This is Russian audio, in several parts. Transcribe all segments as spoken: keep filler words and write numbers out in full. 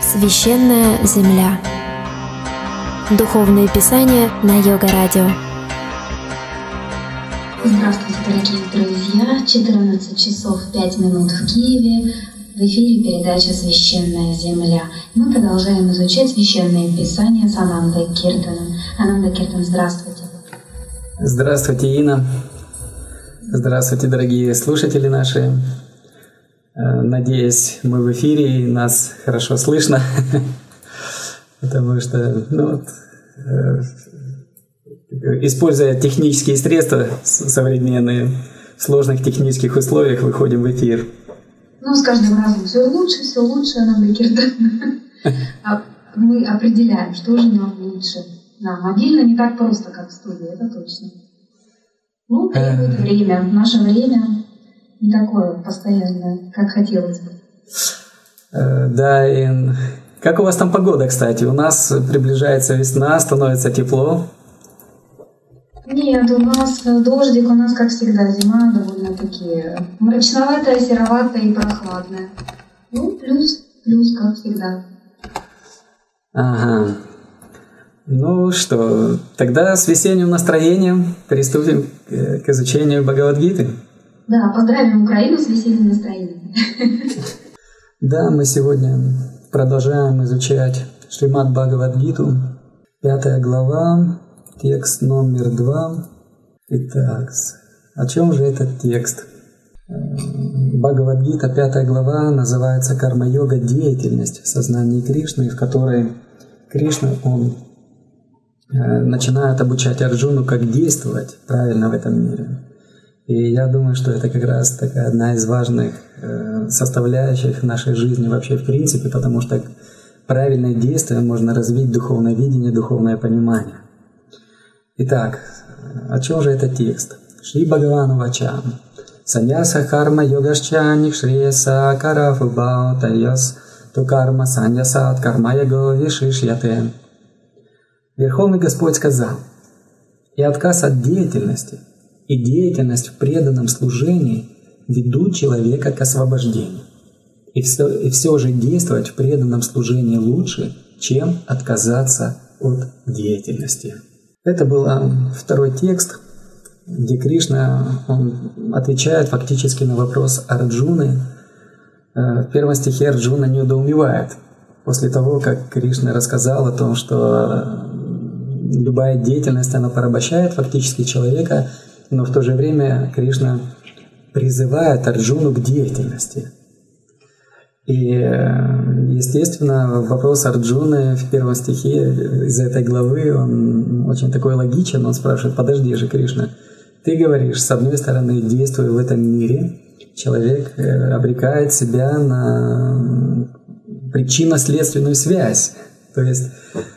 Священная земля. Духовные писания на Йога Радио. Здравствуйте, дорогие друзья! четырнадцать часов пять минут в Киеве. В эфире передача «Священная земля». Мы продолжаем изучать священные писания с Анандой Киртаном. Ананда Киртан, здравствуйте! Здравствуйте, Инна! Здравствуйте, дорогие слушатели наши! Надеюсь, мы в эфире и нас хорошо слышно, потому что, ну, используя технические средства современные, в сложных технических условиях выходим в эфир. Ну, с каждым разом все лучше, все лучше, Ананда Киртан. Мы определяем, что же нам лучше. Да, мобильно не так просто, как в студии, это точно. Ну, требует время. Наше время не такое постоянное, как хотелось бы. Да, и как у вас там погода, кстати? У нас приближается весна, становится тепло. Нет, у нас дождик, у нас, как всегда, зима довольно-таки мрачноватая, сероватая и прохладная. Ну, плюс, плюс, как всегда. Ага. Ну что, тогда с весенним настроением приступим к изучению Бхагавад-гиты. Да, поздравим Украину с весенним настроением. Да, мы сегодня продолжаем изучать Шримад Бхагавад-гиту, пятая глава, текст номер два. Итак, о чем же этот текст? Бхагавад-гита, пятая глава, называется «Карма-йога. Деятельность в сознании Кришны», в которой Кришна, он начинает обучать Арджуну, как действовать правильно в этом мире. И я думаю, что это как раз такая одна из важных составляющих нашей жизни вообще в принципе, потому что правильное действие можно развить духовное видение, духовное понимание. Итак, о чем же этот текст? Шри Бхагавану Вачам. Саньяса карма йогашчаник шреяса карафу баутайос ту карма саньясат карма яго вишишьяте. Верховный Господь сказал: и отказ от деятельности, и деятельность в преданном служении ведут человека к освобождению. И все, и все же действовать в преданном служении лучше, чем отказаться от деятельности. Это был второй текст, где Кришна он отвечает фактически на вопрос Арджуны. В первом стихе Арджуна недоумевает после того, как Кришна рассказал о том, что любая деятельность, она порабощает фактически человека, но в то же время Кришна призывает Арджуну к деятельности. И, естественно, вопрос Арджуны в первом стихе из этой главы, он очень такой логичен. Он спрашивает: подожди же, Кришна, ты говоришь, с одной стороны, действуя в этом мире, человек обрекает себя на причинно-следственную связь, то есть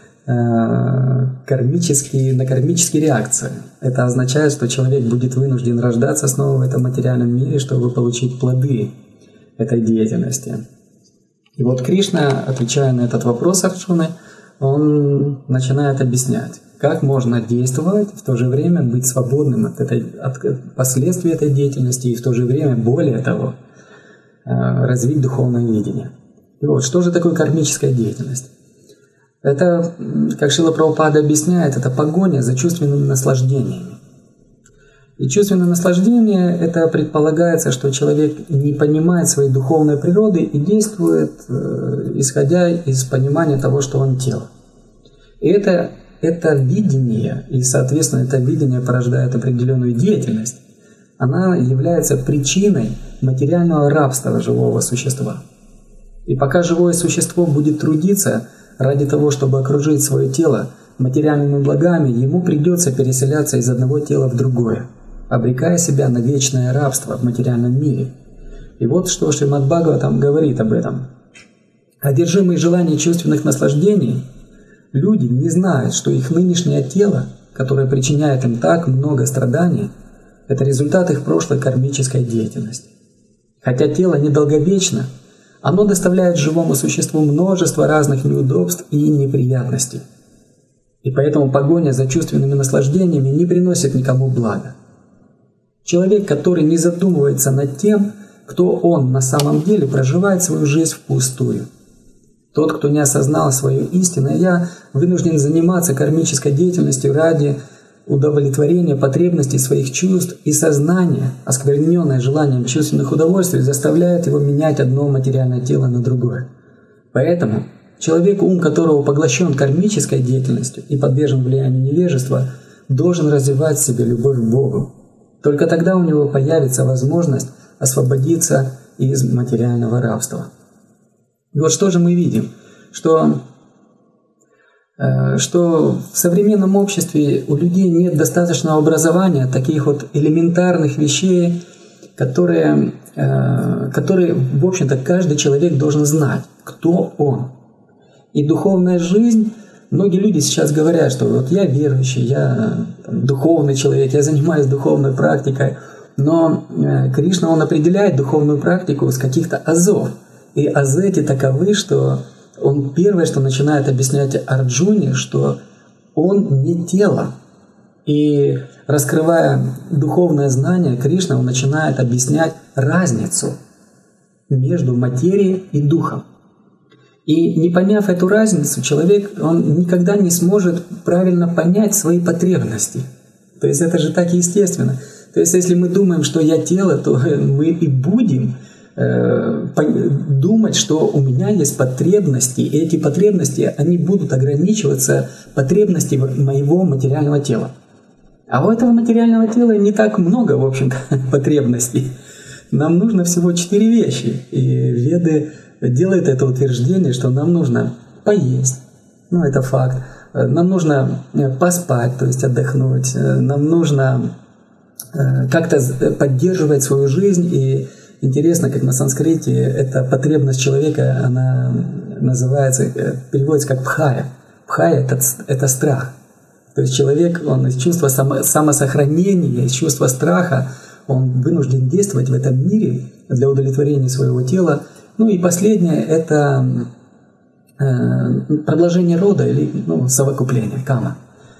кармические, на кармические реакции. Это означает, что человек будет вынужден рождаться снова в этом материальном мире, чтобы получить плоды этой деятельности. И вот Кришна, отвечая на этот вопрос Арджуны, он начинает объяснять, как можно действовать, в то же время быть свободным от, этой, от последствий этой деятельности и в то же время, более того, развить духовное видение. И вот, что же такое кармическая деятельность? Это, как Шрила Прабхупада объясняет, это погоня за чувственными наслаждениями. И чувственное наслаждение – это предполагается, что человек не понимает своей духовной природы и действует, исходя из понимания того, что он тело. И это, это видение, и, соответственно, это видение порождает определенную деятельность, она является причиной материального рабства живого существа. И пока живое существо будет трудиться ради того, чтобы окружить свое тело материальными благами, ему придется переселяться из одного тела в другое, обрекая себя на вечное рабство в материальном мире. И вот что Шримад Бхагаватам говорит об этом. Одержимые желанием чувственных наслаждений, люди не знают, что их нынешнее тело, которое причиняет им так много страданий, это результат их прошлой кармической деятельности. Хотя тело недолговечно, оно доставляет живому существу множество разных неудобств и неприятностей. И поэтому погоня за чувственными наслаждениями не приносит никому блага. Человек, который не задумывается над тем, кто он на самом деле, проживает свою жизнь впустую. Тот, кто не осознал свое истинное «я», вынужден заниматься кармической деятельностью ради удовлетворения потребностей своих чувств, и сознание, оскверненное желанием чувственных удовольствий, заставляет его менять одно материальное тело на другое. Поэтому человек, ум которого поглощен кармической деятельностью и подвержен влиянию невежества, должен развивать в себе любовь к Богу. Только тогда у него появится возможность освободиться из материального рабства. И вот что же мы видим? Что, э, что в современном обществе у людей нет достаточного образования, таких вот элементарных вещей, которые, э, которые в общем-то, каждый человек должен знать, кто он. И духовная жизнь, многие люди сейчас говорят, что вот я верующий, я там, духовный человек, я занимаюсь духовной практикой, но э, Кришна, он определяет духовную практику с каких-то азов. И азы эти таковы, что он первое, что начинает объяснять Арджуне, что он не тело. И раскрывая духовное знание, Кришна он начинает объяснять разницу между материей и духом. И не поняв эту разницу, человек он никогда не сможет правильно понять свои потребности. То есть это же так естественно. То есть если мы думаем, что я тело, то мы и будем э, думать, что у меня есть потребности, и эти потребности, они будут ограничиваться потребностями моего материального тела. А у этого материального тела не так много, в общем-то, потребностей. Нам нужно всего четыре вещи. И Веды делают это утверждение, что нам нужно поесть, ну это факт, нам нужно поспать, то есть отдохнуть, нам нужно как-то поддерживать свою жизнь. И интересно, как на санскрите эта потребность человека, она называется, переводится как пхая. Пхая — это, это страх. То есть человек, он из чувства само, самосохранения, из чувства страха, он вынужден действовать в этом мире для удовлетворения своего тела. Ну и последнее — это э, продолжение рода или ну, совокупление, кама.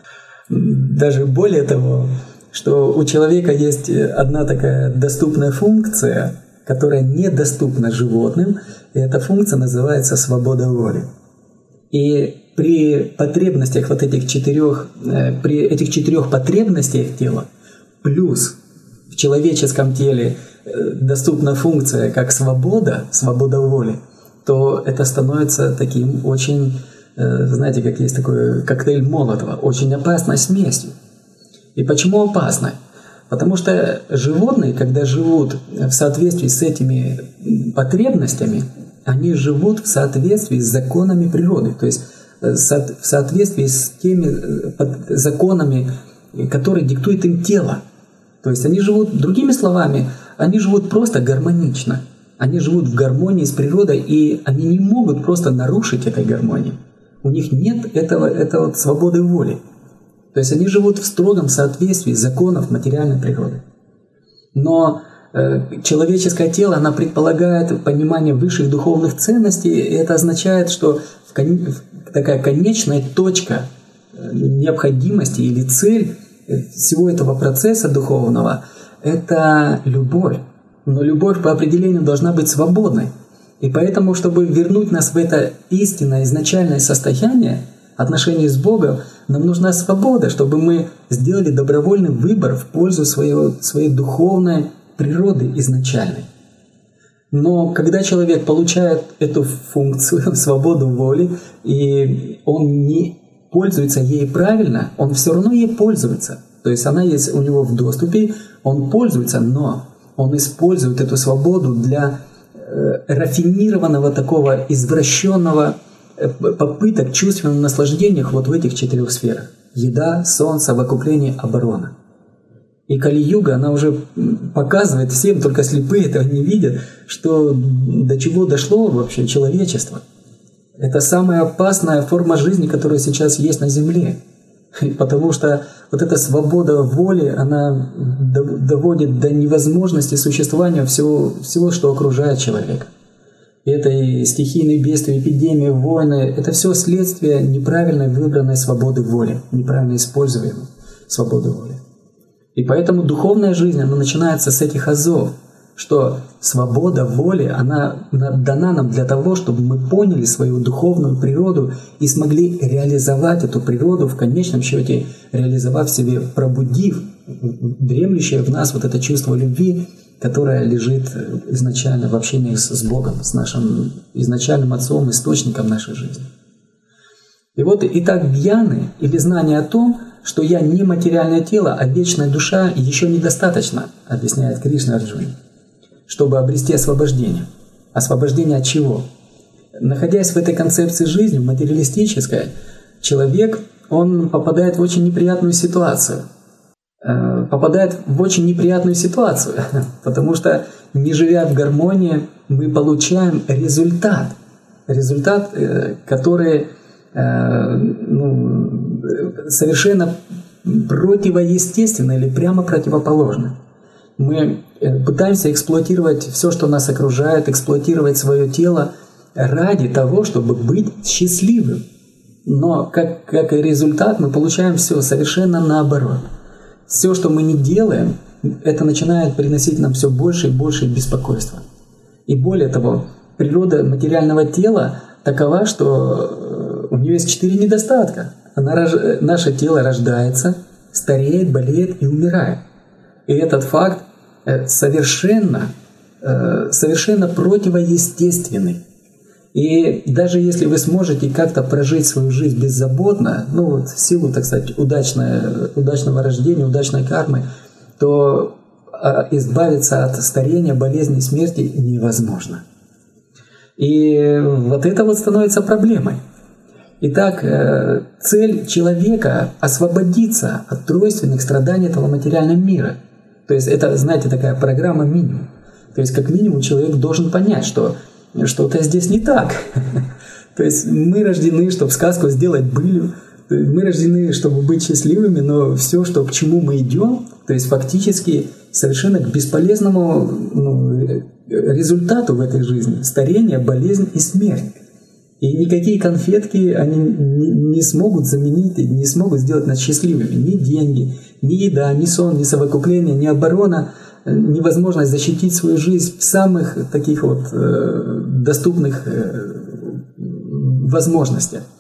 Даже более того, что у человека есть одна такая доступная функция, которая недоступна животным, и эта функция называется свобода воли. И при потребностях вот этих четырех, э, при этих четырех потребностях тела, плюс в человеческом теле доступна функция как свобода, свобода воли, то это становится таким очень, знаете, как есть такой коктейль Молотова, очень опасной смесью. И почему опасной? Потому что животные, когда живут в соответствии с этими потребностями, они живут в соответствии с законами природы, то есть в соответствии с теми законами, которые диктует им тело. То есть они живут, другими словами, они живут просто гармонично. Они живут в гармонии с природой, и они не могут просто нарушить этой гармонии. У них нет этого, этого вот свободы воли. То есть они живут в строгом соответствии законов материальной природы. Но э, человеческое тело, оно предполагает понимание высших духовных ценностей, и это означает, что в кон... такая конечная точка необходимости или цель всего этого процесса духовного — это любовь. Но любовь по определению должна быть свободной. И поэтому, чтобы вернуть нас в это истинное изначальное состояние отношений с Богом, нам нужна свобода, чтобы мы сделали добровольный выбор в пользу своего, своей духовной природы изначальной. Но когда человек получает эту функцию, свободу воли, и он не пользуется ей правильно, он все равно ей пользуется. То есть она есть у него в доступе, он пользуется, но он использует эту свободу для э, рафинированного такого извращенного э, попыток чувственного наслаждения вот в этих четырех сферах. Еда, сон, совокупление, оборона. И Кали-юга, она уже показывает всем, только слепые этого не видят, что до чего дошло вообще человечество. Это самая опасная форма жизни, которая сейчас есть на Земле. Потому что вот эта свобода воли, она доводит до невозможности существования всего, всего, что окружает человека. И это и стихийные бедствия, эпидемии, войны, это все следствие неправильной выбранной свободы воли, неправильно используемой свободы воли. И поэтому духовная жизнь, она начинается с этих азов, что свобода воли, она дана нам для того, чтобы мы поняли свою духовную природу и смогли реализовать эту природу, в конечном счете реализовав в себе, пробудив дремлющее в нас вот это чувство любви, которое лежит изначально в общении с Богом, с нашим изначальным Отцом, источником нашей жизни. И вот итак, гьяны или знание о том, что я не материальное тело, а вечная душа, еще недостаточно, объясняет Кришна Арджуне, чтобы обрести освобождение. Освобождение от чего? Находясь в этой концепции жизни, материалистической, человек, он попадает в очень неприятную ситуацию. Попадает в очень неприятную ситуацию, потому что, не живя в гармонии, мы получаем результат. Результат, который ну, совершенно противоестественный или прямо противоположный. Мы пытаемся эксплуатировать все, что нас окружает, эксплуатировать свое тело ради того, чтобы быть счастливым. Но как, как и результат мы получаем все совершенно наоборот. Все, что мы не делаем, это начинает приносить нам все больше и больше беспокойства. И более того, природа материального тела такова, что у нее есть четыре недостатка. Она, наше тело рождается, стареет, болеет и умирает. И этот факт совершенно, совершенно противоестественный. И даже если вы сможете как-то прожить свою жизнь беззаботно, ну вот в силу, так сказать, удачное, удачного рождения, удачной кармы, то избавиться от старения, болезни и смерти невозможно. И вот это вот становится проблемой. Итак, цель человека — освободиться от тройственных страданий этого материального мира. То есть это, знаете, такая программа минимум. То есть как минимум человек должен понять, что что-то здесь не так. То есть мы рождены, чтобы сказку сделать былью, мы рождены, чтобы быть счастливыми, но все, что, к чему мы идем, то есть фактически совершенно к бесполезному ну, результату в этой жизни — старение, болезнь и смерть. И никакие конфетки они не, не смогут заменить, не смогут сделать нас счастливыми. Ни деньги, ни еда, ни сон, ни совокупление, ни оборона, невозможность защитить свою жизнь в самых таких вот э, доступных э, возможностях.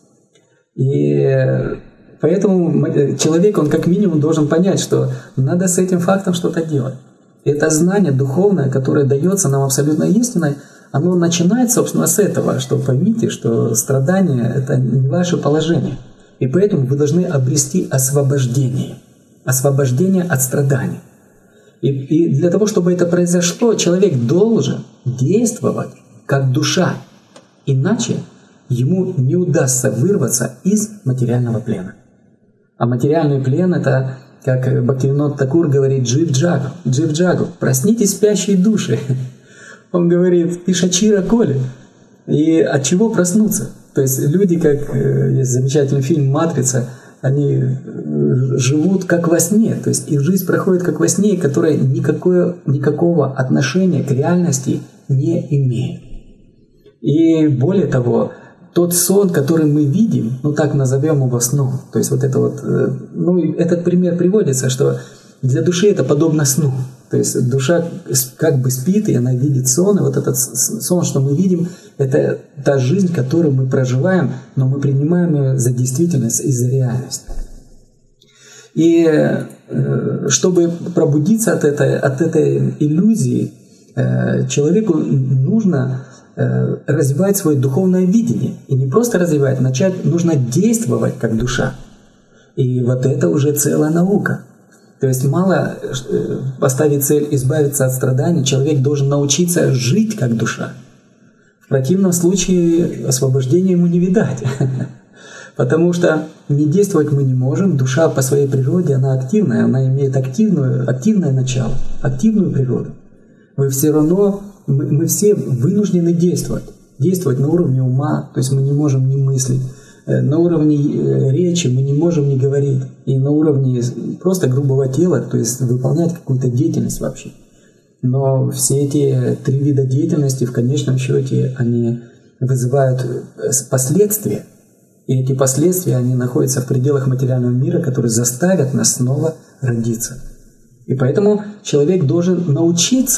И поэтому человек, он как минимум должен понять, что надо с этим фактом что-то делать. Это знание духовное, которое дается нам абсолютно истинное, оно начинает, собственно, с этого, что поймите, что страдание — это не ваше положение. И поэтому вы должны обрести освобождение. Освобождение от страданий. И, и для того, чтобы это произошло, человек должен действовать как душа. Иначе ему не удастся вырваться из материального плена. А материальный плен — это, как Бхактивинод Такур говорит, джив-джагу. Джив-джагу. Проснитесь, спящие души. Он говорит, пишачира коли. И от чего проснуться? То есть люди, как есть замечательный фильм «Матрица», они живут как во сне, то есть их жизнь проходит как во сне, которая никакое, никакого отношения к реальности не имеет. И более того, тот сон, который мы видим, ну так назовем его сном, то есть вот это вот, ну этот пример приводится, что для души это подобно сну. То есть душа как бы спит, и она видит сон, и вот этот сон, что мы видим, это та жизнь, которую мы проживаем, но мы принимаем ее за действительность и за реальность. И чтобы пробудиться от этой, от этой иллюзии, человеку нужно развивать свое духовное видение. И не просто развивать, начать нужно действовать как душа. И вот это уже целая наука. То есть мало поставить цель избавиться от страданий, человек должен научиться жить как душа. В противном случае освобождения ему не видать. Потому что не действовать мы не можем, душа по своей природе, она активная, она имеет активную, активное начало, активную природу. Мы все равно, мы, мы все вынуждены действовать. Действовать на уровне ума, то есть мы не можем не мыслить. На уровне речи мы не можем не говорить, и на уровне просто грубого тела, то есть выполнять какую-то деятельность вообще. Но все эти три вида деятельности в конечном счете они вызывают последствия, и эти последствия они находятся в пределах материального мира, которые заставят нас снова родиться. И поэтому человек должен научиться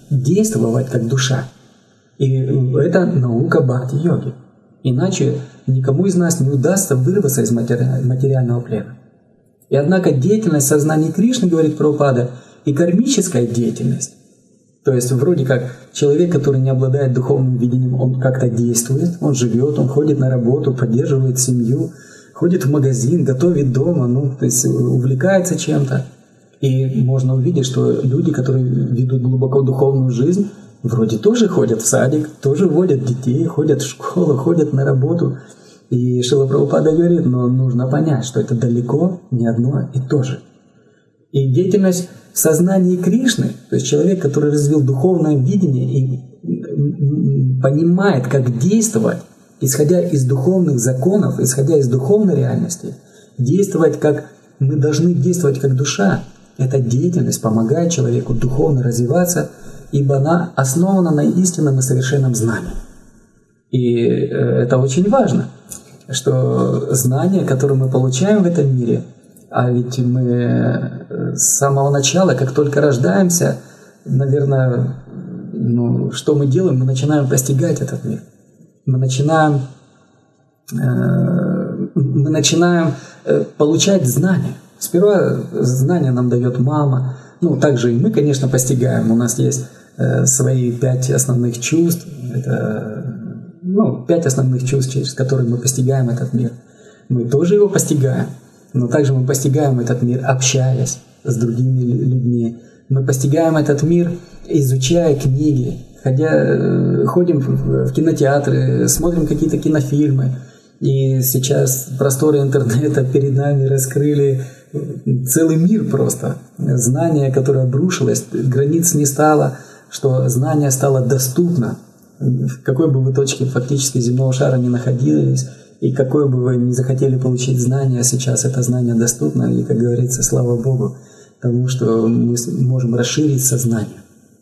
действовать как душа. И это наука бхакти-йоги. Иначе никому из нас не удастся вырваться из материального плена. И однако деятельность сознания Кришны, говорит Прабхупада, и кармическая деятельность, то есть вроде как человек, который не обладает духовным видением, он как-то действует, он живет, он ходит на работу, поддерживает семью, ходит в магазин, готовит дома, ну, то есть увлекается чем-то. И можно увидеть, что люди, которые ведут глубоко духовную жизнь, вроде тоже ходят в садик, тоже водят детей, ходят в школу, ходят на работу. И Шрила Прабхупада говорит, но нужно понять, что это далеко не одно и то же. И деятельность в сознании Кришны, то есть человек, который развил духовное видение и понимает, как действовать, исходя из духовных законов, исходя из духовной реальности, действовать как мы должны действовать как душа. Эта деятельность помогает человеку духовно развиваться, ибо она основана на истинном и совершенном знании. И это очень важно, что знания, которые мы получаем в этом мире, а ведь мы с самого начала, как только рождаемся, наверное, ну, что мы делаем? Мы начинаем постигать этот мир. Мы начинаем, э, мы начинаем э, получать знания. Сперва знания нам дает мама, ну, также и мы, конечно, постигаем. У нас есть э, свои пять основных чувств, это, ну, пять основных чувств, через которые мы постигаем этот мир. Мы тоже его постигаем. Но также мы постигаем этот мир, общаясь с другими людьми. Мы постигаем этот мир, изучая книги, ходя, ходим в кинотеатры, смотрим какие-то кинофильмы. И сейчас просторы интернета перед нами раскрыли целый мир просто. Знание, которое обрушилось, границ не стало, что знание стало доступно. В какой бы вы точке фактически земного шара ни находились, и какое бы вы ни захотели получить знание, сейчас это знание доступно, и, как говорится, слава Богу, тому, что мы можем расширить сознание.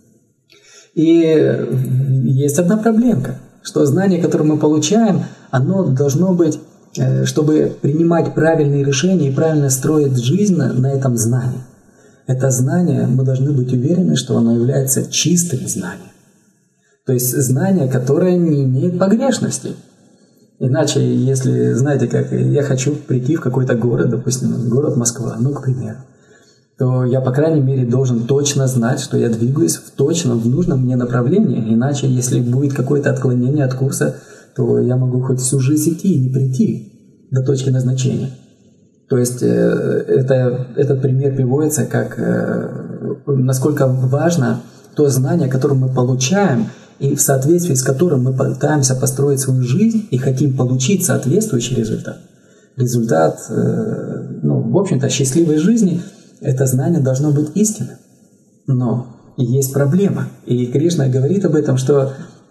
И есть одна проблемка, что знание, которое мы получаем, оно должно быть, чтобы принимать правильные решения и правильно строить жизнь на этом знании. Это знание, мы должны быть уверены, что оно является чистым знанием. То есть знание, которое не имеет погрешностей. Иначе, если, знаете, как я хочу прийти в какой-то город, допустим, город Москва, ну, к примеру, то я, по крайней мере, должен точно знать, что я двигаюсь в точном, в нужном мне направлении. Иначе, если будет какое-то отклонение от курса, то я могу хоть всю жизнь идти и не прийти до точки назначения. То есть это, этот пример приводится как насколько важно то знание, которое мы получаем, и в соответствии с которым мы пытаемся построить свою жизнь и хотим получить соответствующий результат. Результат, ну, в общем-то, счастливой жизни, это знание должно быть истинным. Но есть проблема. И Кришна говорит об этом, что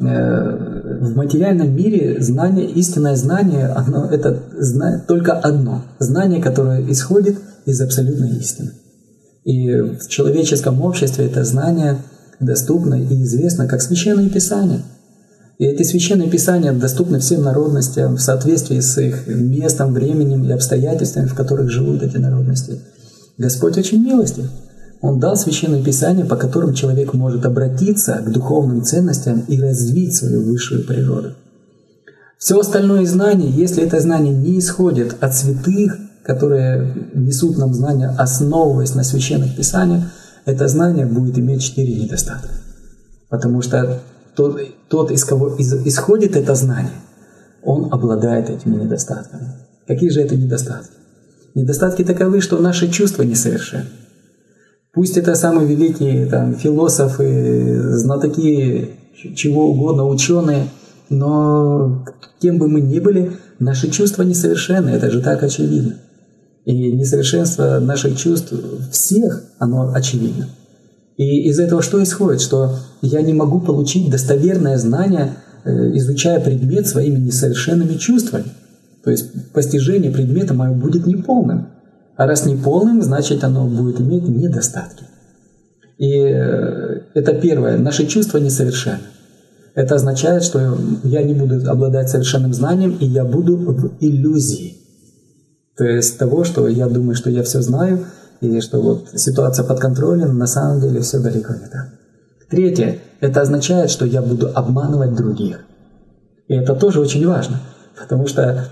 в материальном мире знание, истинное знание, оно, это только одно. Знание, которое исходит из абсолютной истины. И в человеческом обществе это знание доступно и известно как Священное Писание. И эти Священные Писания доступны всем народностям в соответствии с их местом, временем и обстоятельствами, в которых живут эти народности. Господь очень милостив. Он дал Священное Писание, по которым человек может обратиться к духовным ценностям и развить свою высшую природу. Все остальное знание, если это знание не исходит от святых, которые несут нам знания, основываясь на Священных Писаниях, это знание будет иметь четыре недостатка. Потому что тот, тот, из кого исходит это знание, он обладает этими недостатками. Какие же это недостатки? Недостатки таковы, что наши чувства несовершенны. Пусть это самые великие там, философы, знатоки, чего угодно, ученые, но кем бы мы ни были, наши чувства несовершенны, это же так очевидно. И несовершенство наших чувств всех, оно очевидно. И из этого что исходит? Что я не могу получить достоверное знание, изучая предмет своими несовершенными чувствами. То есть постижение предмета мое будет неполным. А раз неполным, значит оно будет иметь недостатки. И это первое. Наши чувства несовершенны. Это означает, что я не буду обладать совершенным знанием, и я буду в иллюзии. То есть того, что я думаю, что я все знаю, и что вот ситуация под контролем, на самом деле все далеко не так. Третье – это означает, что я буду обманывать других. И это тоже очень важно, потому что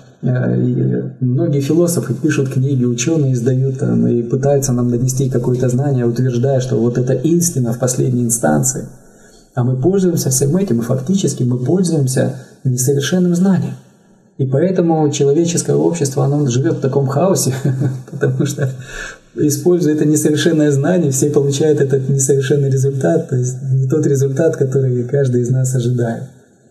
э, многие философы пишут книги, ученые издают там, и пытаются нам донести какое-то знание, утверждая, что вот это истина в последней инстанции. А мы пользуемся всем этим, и фактически мы пользуемся несовершенным знанием. И поэтому человеческое общество, оно живет в таком хаосе, потому что, используя это несовершенное знание, все получают этот несовершенный результат, то есть не тот результат, который каждый из нас ожидает.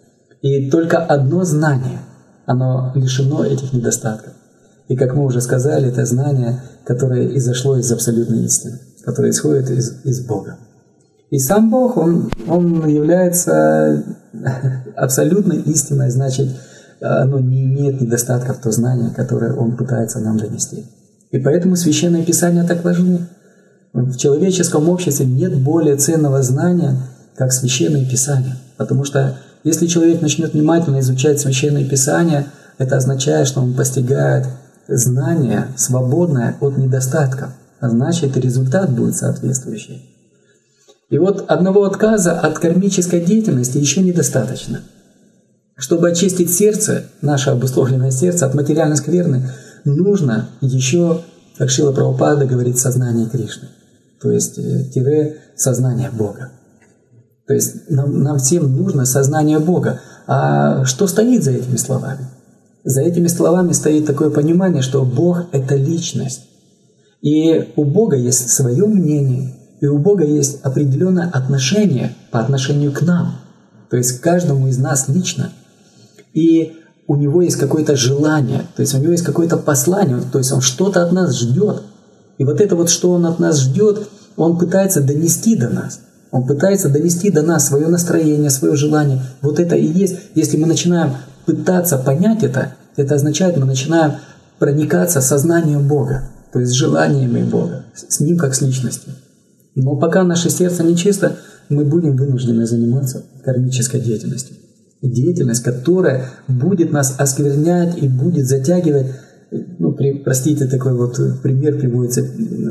И только одно знание, оно лишено этих недостатков. И как мы уже сказали, это знание, которое изошло из абсолютной истины, которое исходит из, из Бога. И сам Бог, Он, он является абсолютной истиной, значит, оно не имеет недостатков, то знание, которое Он пытается нам донести. И поэтому Священное Писание так важно. В человеческом обществе нет более ценного знания, как Священное Писание. Потому что если человек начнет внимательно изучать Священное Писание, это означает, что он постигает знание, свободное от недостатков. А значит, и результат будет соответствующий. И вот одного отказа от кармической деятельности еще недостаточно. Чтобы очистить сердце, наше обусловленное сердце от материальной скверны, нужно еще, как Шрила Прабхупада говорит, сознание Кришны. То есть тире сознание Бога. То есть нам, нам всем нужно сознание Бога. А что стоит за этими словами? За этими словами стоит такое понимание, что Бог — это личность. И у Бога есть свое мнение, и у Бога есть определенное отношение по отношению к нам, то есть к каждому из нас лично. И у Него есть какое-то желание, то есть у Него есть какое-то послание, то есть Он что-то от нас ждет. И вот это вот, что Он от нас ждет, Он пытается донести до нас. Он пытается донести до нас свое настроение, свое желание. Вот это и есть. Если мы начинаем пытаться понять это, это означает, мы начинаем проникаться сознанием Бога, то есть желаниями Бога, с Ним как с личностью. Но пока наше сердце нечисто, мы будем вынуждены заниматься кармической деятельностью. Деятельность, которая будет нас осквернять и будет затягивать, ну, при, простите, такой вот пример приводится,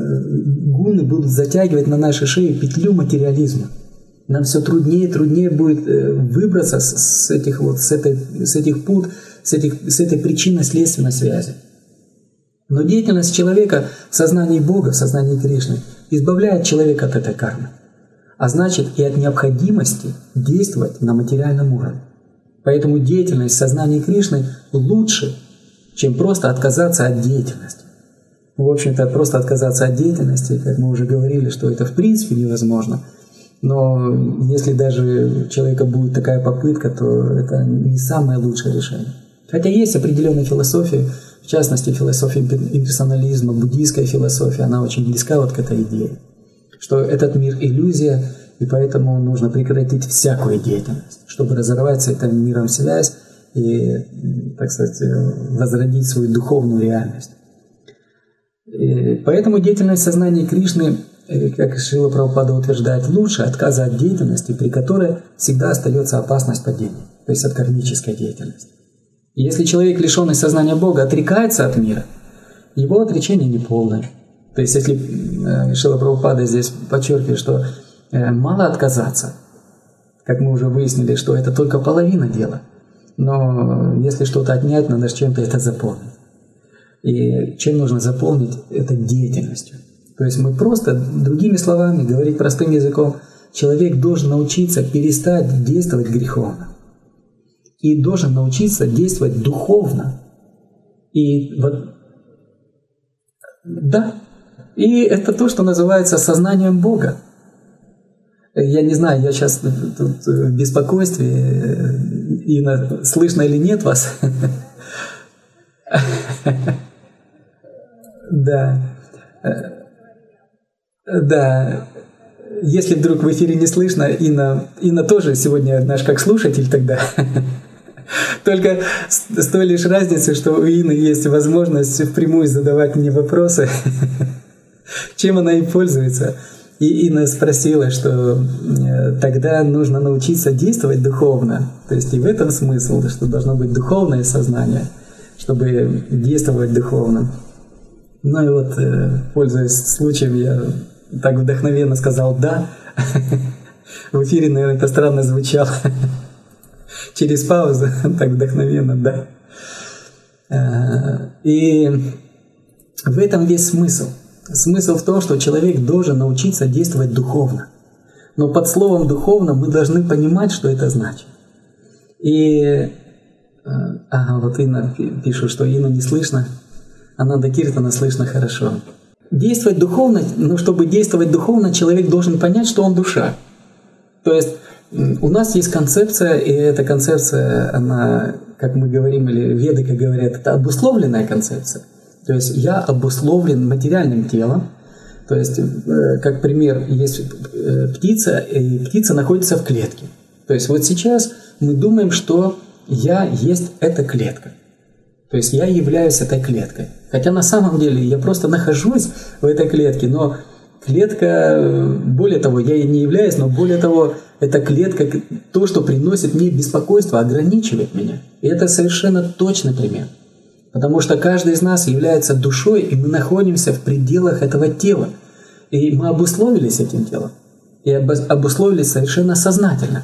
гуны будут затягивать на нашей шее петлю материализма. Нам все труднее и труднее будет выбраться с, с, этих, вот, с, этой, с этих пут, с, этих, с этой причинно-следственной связи. Но деятельность человека в сознании Бога, в сознании Кришны, избавляет человека от этой кармы, а значит и от необходимости действовать на материальном уровне. Поэтому деятельность в сознании Кришны лучше, чем просто отказаться от деятельности. В общем-то, просто отказаться от деятельности, как мы уже говорили, что это в принципе невозможно. Но если даже у человека будет такая попытка, то это не самое лучшее решение. Хотя есть определенная философия, в частности, философия имперсонализма, буддийская философия, она очень близка вот к этой идее, что этот мир — иллюзия, и поэтому нужно прекратить всякую деятельность, чтобы разорвать с этим миром связь и, так сказать, возродить свою духовную реальность. И поэтому деятельность сознания Кришны, как Шрила Прабхупада утверждает, лучше отказа от деятельности, при которой всегда остается опасность падения, то есть от кармической деятельности. И если человек, лишенный сознания Бога, отрекается от мира, его отречение неполное. То есть если Шрила Прабхупада здесь подчеркивает, что мало отказаться, как мы уже выяснили, что это только половина дела, но если что-то отнять, надо чем-то это заполнить. И чем нужно заполнить? Это деятельностью. То есть мы просто, другими словами, говорить простым языком, человек должен научиться перестать действовать греховно. И должен научиться действовать духовно. И вот, да, и это то, что называется сознанием Бога. Я не знаю, я сейчас тут в беспокойстве, Инна, слышно или нет вас? Да. Да. Если вдруг в эфире не слышно, Инна, Инна тоже сегодня наш как слушатель тогда. Только с той лишь разницей, что у Инны есть возможность впрямую задавать мне вопросы, чем она и пользуется. И Инна спросила, что тогда нужно научиться действовать духовно. То есть и в этом смысл, что должно быть духовное сознание, чтобы действовать духовно. Ну и вот, пользуясь случаем, я так вдохновенно сказал «да». В эфире, наверное, это странно звучало. Через паузу, так вдохновенно, да. И в этом весь смысл. Смысл в том, что человек должен научиться действовать духовно. Но под словом «духовно» мы должны понимать, что это значит. И ага, вот Инна пишет, что Инну не слышно, а Нанда Киртана слышно хорошо. Действовать духовно, но чтобы действовать духовно, человек должен понять, что он душа. То есть у нас есть концепция, и эта концепция, она, как мы говорим, или веды, как говорят, это обусловленная концепция. То есть я обусловлен материальным телом. То есть, как пример, есть птица, и птица находится в клетке. То есть вот сейчас мы думаем, что я есть эта клетка. То есть я являюсь этой клеткой. Хотя на самом деле я просто нахожусь в этой клетке, но клетка, более того, я ей не являюсь, но более того, эта клетка, то, что приносит мне беспокойство, ограничивает меня. И это совершенно точный пример. Потому что каждый из нас является душой, и мы находимся в пределах этого тела. И мы обусловились этим телом. И обусловились совершенно сознательно.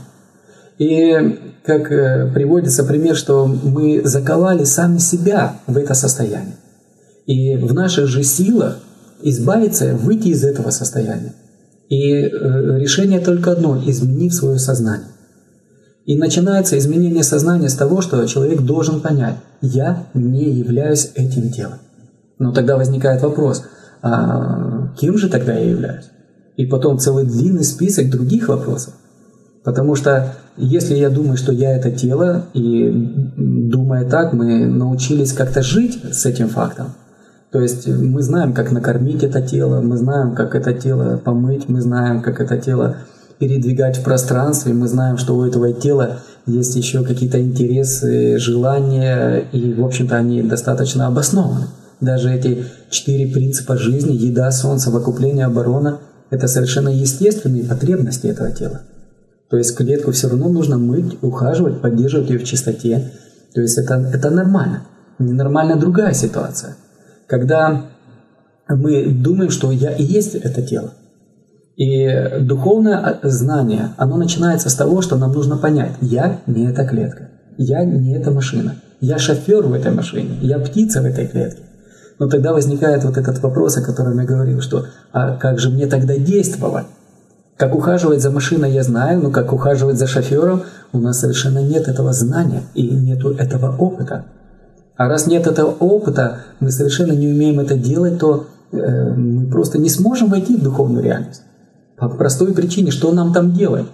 И как приводится пример, что мы заковали сами себя в это состояние. И в наших же силах избавиться, выйти из этого состояния. И решение только одно – изменив свое сознание. И начинается изменение сознания с того, что человек должен понять: я не являюсь этим телом. Но тогда возникает вопрос: а кем же тогда я являюсь? И потом целый длинный список других вопросов. Потому что если я думаю, что я это тело, и думая так, мы научились как-то жить с этим фактом. То есть мы знаем, как накормить это тело, мы знаем, как это тело помыть, мы знаем, как это тело передвигать в пространстве, мы знаем, что у этого тела есть еще какие-то интересы, желания, и, в общем-то, они достаточно обоснованы. Даже эти четыре принципа жизни — еда, сон, совокупление, оборона — это совершенно естественные потребности этого тела. То есть клетку все равно нужно мыть, ухаживать, поддерживать ее в чистоте. То есть это, это нормально. Ненормальна другая ситуация. Когда мы думаем, что я и есть это тело. И духовное знание, оно начинается с того, что нам нужно понять: я не эта клетка, я не эта машина, я шофер в этой машине, я птица в этой клетке. Но тогда возникает вот этот вопрос, о котором я говорил, что а как же мне тогда действовать? Как ухаживать за машиной, я знаю, но как ухаживать за шофером, у нас совершенно нет этого знания и нет этого опыта. А раз нет этого опыта, мы совершенно не умеем это делать, то э, мы просто не сможем войти в духовную реальность. По простой причине, что нам там делать.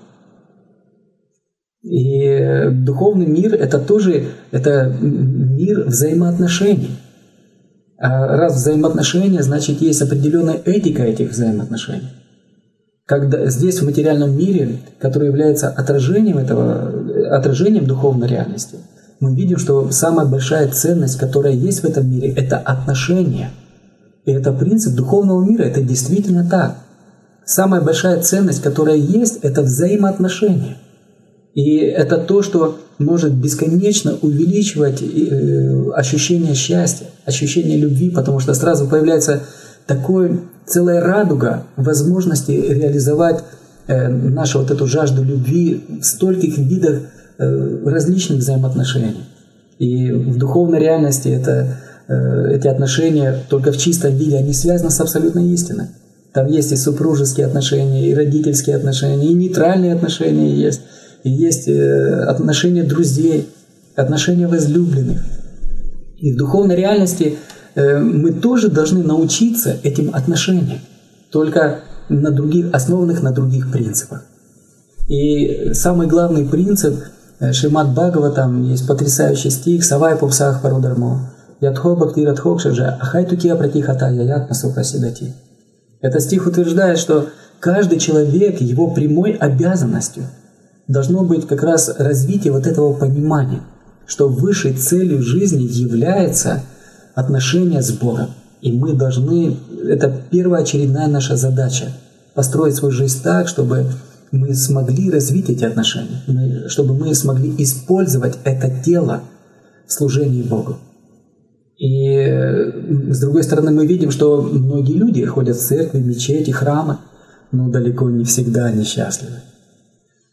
И духовный мир — это тоже это мир взаимоотношений. А раз взаимоотношения, значит, есть определенная этика этих взаимоотношений. Когда здесь, в материальном мире, который является отражением этого, отражением духовной реальности, мы видим, что самая большая ценность, которая есть в этом мире, это отношения. И это принцип духовного мира, это действительно так. Самая большая ценность, которая есть, это взаимоотношения. И это то, что может бесконечно увеличивать ощущение счастья, ощущение любви, потому что сразу появляется такой, целая радуга возможности реализовать нашу вот эту жажду любви в стольких видах различных взаимоотношений. И в духовной реальности это, эти отношения только в чистом виде, они связаны с абсолютной истиной. Там есть и супружеские отношения, и родительские отношения, и нейтральные отношения есть, и есть отношения друзей, отношения возлюбленных. И в духовной реальности мы тоже должны научиться этим отношениям, только на других, основанных на других принципах. И самый главный принцип Шримад Бхагаватам, есть потрясающий стих «Савай пупсах парудармо, ядхо бхакти радхо кшаджа, ахай тукия пратихата яятма супрасидати». Этот стих утверждает, что каждый человек, его прямой обязанностью должно быть как раз развитие вот этого понимания, что высшей целью жизни является отношения с Богом. И мы должны, это первоочередная наша задача, построить свою жизнь так, чтобы мы смогли развить эти отношения, мы, чтобы мы смогли использовать это тело в служении Богу. И с другой стороны, мы видим, что многие люди ходят в церкви, мечети, храмы, но далеко не всегда они счастливы.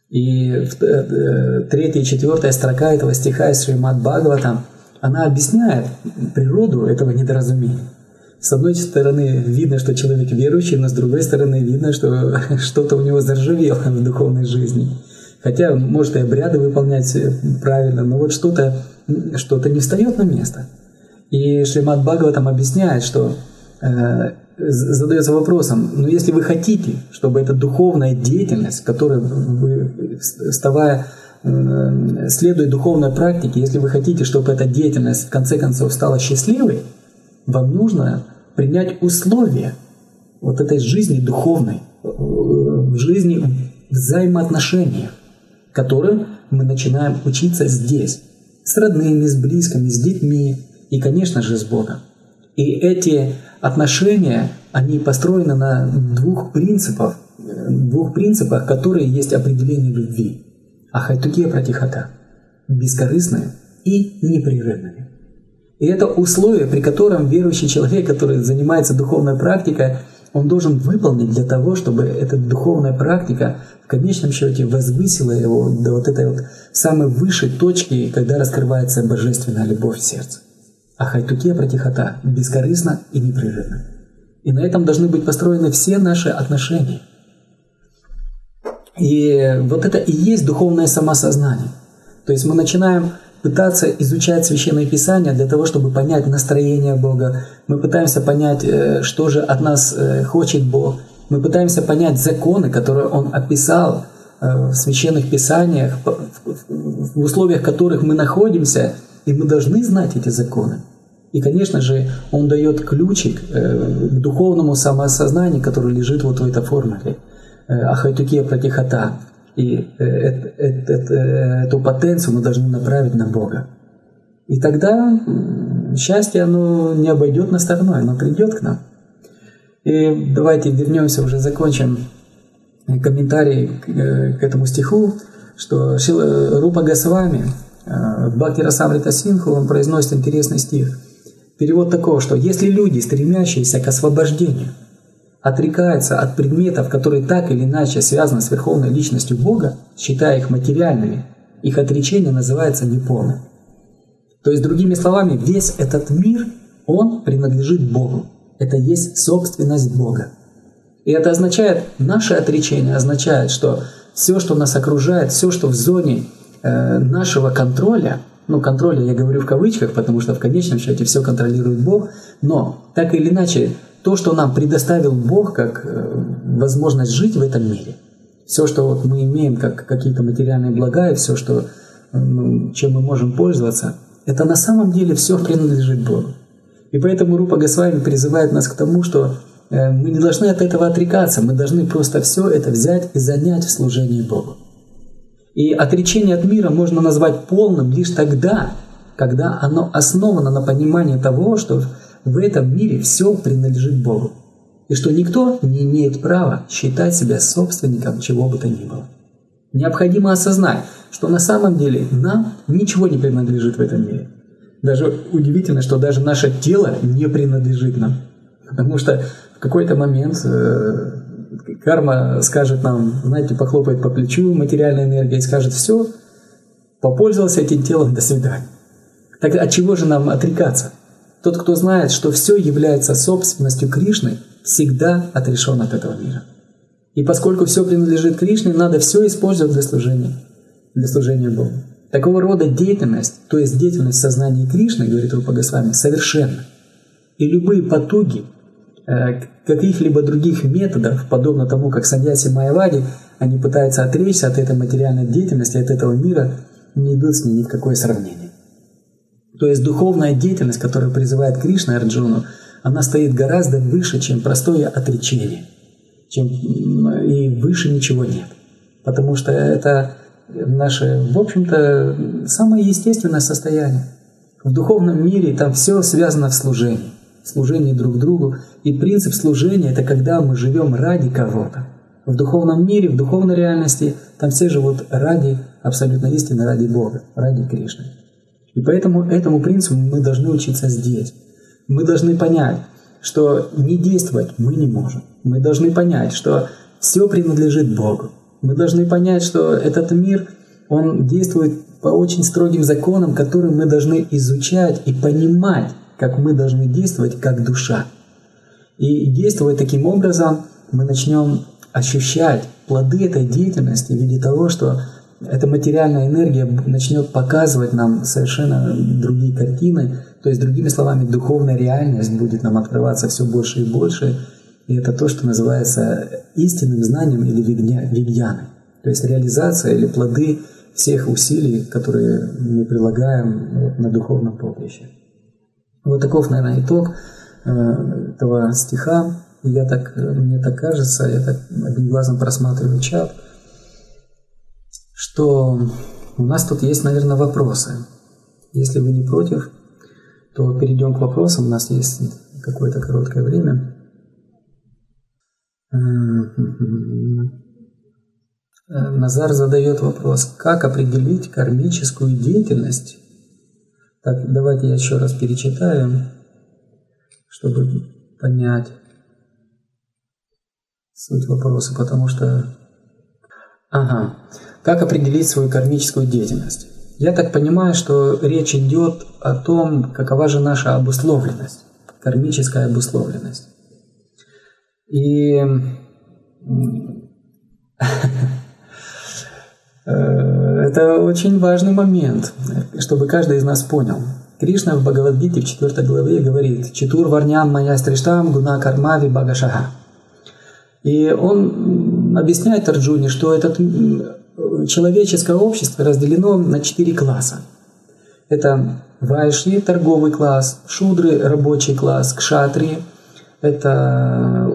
И третья и четвертая строка этого стиха из Шримад Бхагаватам, она объясняет природу этого недоразумения. С одной стороны, видно, что человек верующий, но с другой стороны, видно, что что-то у него заржавело в духовной жизни. Хотя может и обряды выполнять правильно, но вот что-то что-то не встает на место. И Шримад Бхагаватам объясняет, что э, задается вопросом, ну если вы хотите, чтобы эта духовная деятельность, которой вы, вставая, э, следуя духовной практике, если вы хотите, чтобы эта деятельность в конце концов стала счастливой, вам нужно принять условия вот этой жизни духовной, в жизни взаимоотношениях, которым мы начинаем учиться здесь, с родными, с близкими, с детьми и, конечно же, с Богом. И эти отношения, они построены на двух принципах, двух принципах, которые есть определение любви. Ахайтукия пратихата – бескорыстные и непрерывными. И это условие, при котором верующий человек, который занимается духовной практикой, он должен выполнить для того, чтобы эта духовная практика в конечном счете возвысила его до вот этой вот самой высшей точки, когда раскрывается божественная любовь в сердце. Ахайтукия пратихата – бескорыстно и непрерывно. И на этом должны быть построены все наши отношения. И вот это и есть духовное самосознание. То есть мы начинаем пытаться изучать Священное Писание для того, чтобы понять настроение Бога. Мы пытаемся понять, что же от нас хочет Бог. Мы пытаемся понять законы, которые Он описал в Священных Писаниях, в условиях которых мы находимся, и мы должны знать эти законы. И, конечно же, Он дает ключик к духовному самоосознанию, который лежит вот в этой формуле. Ахайтукия пратихата. И эту потенцию мы должны направить на Бога. И тогда счастье, оно не обойдет нас стороной, оно придет к нам. И давайте вернемся, уже закончим комментарий к этому стиху, что Шрила Рупа Госвами в Бхакти Расамрита Синху он произносит интересный стих. Перевод такого, что если люди, стремящиеся к освобождению, отрекаются от предметов, которые так или иначе связаны с Верховной Личностью Бога, считая их материальными, их отречение называется неполным. То есть, другими словами, весь этот мир, он принадлежит Богу. Это есть собственность Бога. И это означает, наше отречение означает, что все, что нас окружает, все, что в зоне э, нашего контроля, ну, контроля я говорю в кавычках, потому что в конечном счете все контролирует Бог, но так или иначе, то, что нам предоставил Бог как возможность жить в этом мире, все, что вот мы имеем как какие-то материальные блага и все, что, ну, чем мы можем пользоваться, это на самом деле все принадлежит Богу. И поэтому Рупа Госвами призывает нас к тому, что мы не должны от этого отрекаться, мы должны просто все это взять и занять в служении Богу. И отречение от мира можно назвать полным лишь тогда, когда оно основано на понимании того, что в этом мире все принадлежит Богу, и что никто не имеет права считать себя собственником чего бы то ни было. Необходимо осознать, что на самом деле нам ничего не принадлежит в этом мире. Даже удивительно, что даже наше тело не принадлежит нам, потому что в какой-то момент э, карма скажет нам, знаете, похлопает по плечу материальная энергия и скажет: все, попользовался этим телом, до свидания. Так от чего же нам отрекаться? Тот, кто знает, что все является собственностью Кришны, всегда отрешен от этого мира. И поскольку все принадлежит Кришне, надо все использовать для служения, для служения Богу. Такого рода деятельность, то есть деятельность в сознании Кришны, говорит Рупа Госвами, совершенна. И любые потуги э, каких-либо других методов, подобно тому, как саньяси Майявади, они пытаются отречься от этой материальной деятельности, от этого мира, не идут с ней ни в какое сравнение. То есть духовная деятельность, которая призывает Кришна Арджуну, она стоит гораздо выше, чем простое отречение. Чем, и выше ничего нет. Потому что это наше, в общем-то, самое естественное состояние. В духовном мире там все связано в служении. В служении друг другу. И принцип служения – это когда мы живем ради кого-то. В духовном мире, в духовной реальности там все живут ради, абсолютно истины, ради Бога, ради Кришны. И поэтому этому принципу мы должны учиться здесь. Мы должны понять, что не действовать мы не можем. Мы должны понять, что все принадлежит Богу. Мы должны понять, что этот мир, он действует по очень строгим законам, которые мы должны изучать и понимать, как мы должны действовать как душа. И действуя таким образом, мы начнем ощущать плоды этой деятельности в виде того, что эта материальная энергия начнет показывать нам совершенно другие картины. То есть, другими словами, духовная реальность будет нам открываться все больше и больше. И это то, что называется истинным знанием или вигьяной. То есть реализация или плоды всех усилий, которые мы прилагаем на духовном поприще. Вот таков, наверное, итог этого стиха. Я так, мне так кажется, я так одним глазом просматриваю чат, что у нас тут есть, наверное, вопросы. Если вы не против, то перейдем к вопросам. У нас есть какое-то короткое время. Назар задает вопрос: как определить кармическую деятельность? Так, давайте я еще раз перечитаю, чтобы понять суть вопроса, потому что... Ага. Как определить свою кармическую деятельность? Я так понимаю, что речь идет о том, какова же наша обусловленность, кармическая обусловленность. И это очень важный момент, чтобы каждый из нас понял. Кришна в Бхагавад-гите в четвёртой главе говорит: «Четур варням мая стриштам гуна карма вибагашага». И он объясняет Арджуне, что это человеческое общество разделено на четыре класса. Это вайши, торговый класс, шудры, рабочий класс, кшатри, это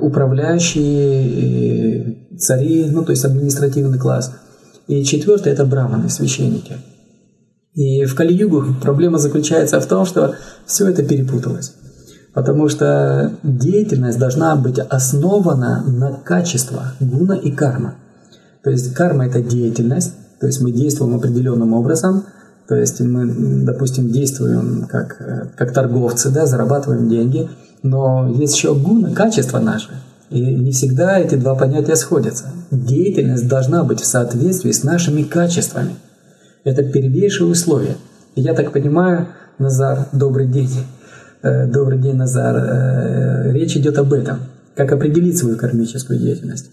управляющие, цари, ну то есть административный класс. И четвертый – это браманы, священники. И в Кали-югу проблема заключается в том, что все это перепуталось. Потому что деятельность должна быть основана на качествах гуна и карма. То есть карма – это деятельность, то есть мы действуем определенным образом, то есть мы, допустим, действуем как, как торговцы, да, зарабатываем деньги, но есть еще гуна, качество наше. И не всегда эти два понятия сходятся. Деятельность должна быть в соответствии с нашими качествами. Это первейшее условие. И я так понимаю, Назар, добрый день. Добрый день, Назар. Речь идет об этом. Как определить свою кармическую деятельность?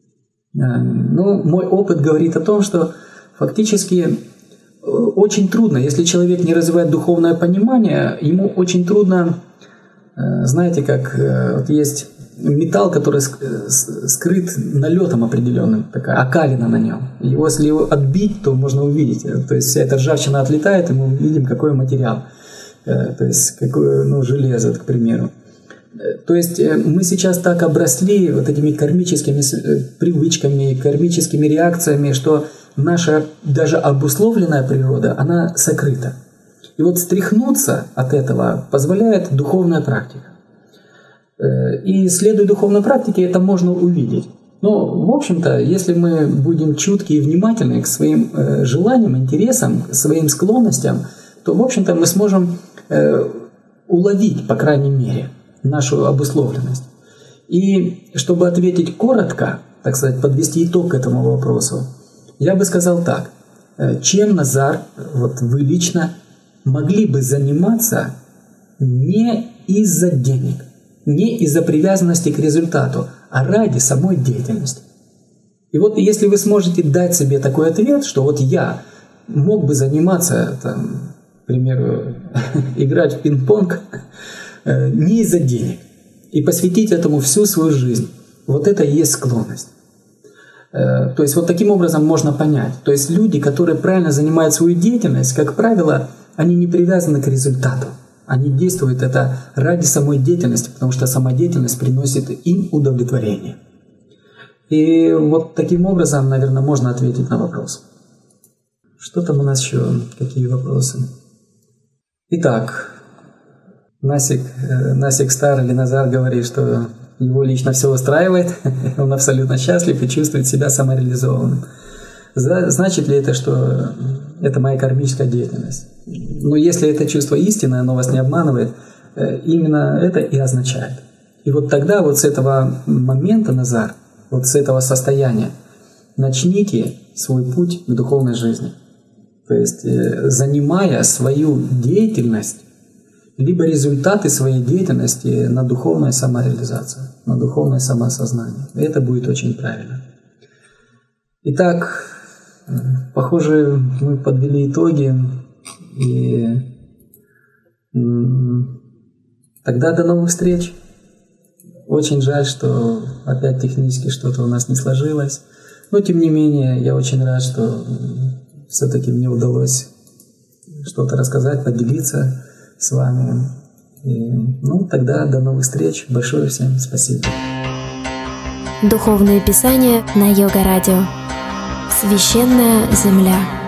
Ну, мой опыт говорит о том, что фактически очень трудно, если человек не развивает духовное понимание, ему очень трудно, знаете, как вот есть металл, который скрыт налетом определенным, такая окалина на нем. Его, если его отбить, то можно увидеть. То есть вся эта ржавчина отлетает, и мы видим, какой материал. То есть какое, ну, железо, к примеру. То есть мы сейчас так обросли вот этими кармическими привычками, кармическими реакциями, что наша даже обусловленная природа, она сокрыта. И вот стряхнуться от этого позволяет духовная практика. И следуя духовной практике, это можно увидеть. Но, в общем-то, если мы будем чутки и внимательны к своим желаниям, интересам, к своим склонностям, то, в общем-то, мы сможем уловить, по крайней мере, нашу обусловленность. И чтобы ответить коротко, так сказать, подвести итог к этому вопросу, я бы сказал так. Чем, Назар, вот вы лично могли бы заниматься не из-за денег, не из-за привязанности к результату, а ради самой деятельности? И вот если вы сможете дать себе такой ответ, что вот я мог бы заниматься, там, к примеру, играть в пинг-понг не из-за денег и посвятить этому всю свою жизнь, вот это и есть склонность. То есть вот таким образом можно понять. То есть люди, которые правильно занимают свою деятельность, как правило, они не привязаны к результату. Они действуют это ради самой деятельности, потому что сама деятельность приносит им удовлетворение. И вот таким образом, наверное, можно ответить на вопрос. Что там у нас еще? Какие вопросы? Итак, Насик, Насик Стар или Назар говорит, что его лично все устраивает, он абсолютно счастлив и чувствует себя самореализованным. Значит ли это, что это моя кармическая деятельность? Но если это чувство истинное, оно вас не обманывает, именно это и означает. И вот тогда вот с этого момента, Назар, вот с этого состояния, начните свой путь к духовной жизни. То есть, занимая свою деятельность, либо результаты своей деятельности на духовную самореализацию, на духовное самоосознание. И это будет очень правильно. Итак, похоже, мы подвели итоги. И тогда до новых встреч. Очень жаль, что опять технически что-то у нас не сложилось. Но тем не менее, я очень рад, что все-таки мне удалось что-то рассказать, поделиться с вами. И, ну, тогда до новых встреч. Большое всем спасибо. Духовные писания на Йога Радио. Священная земля.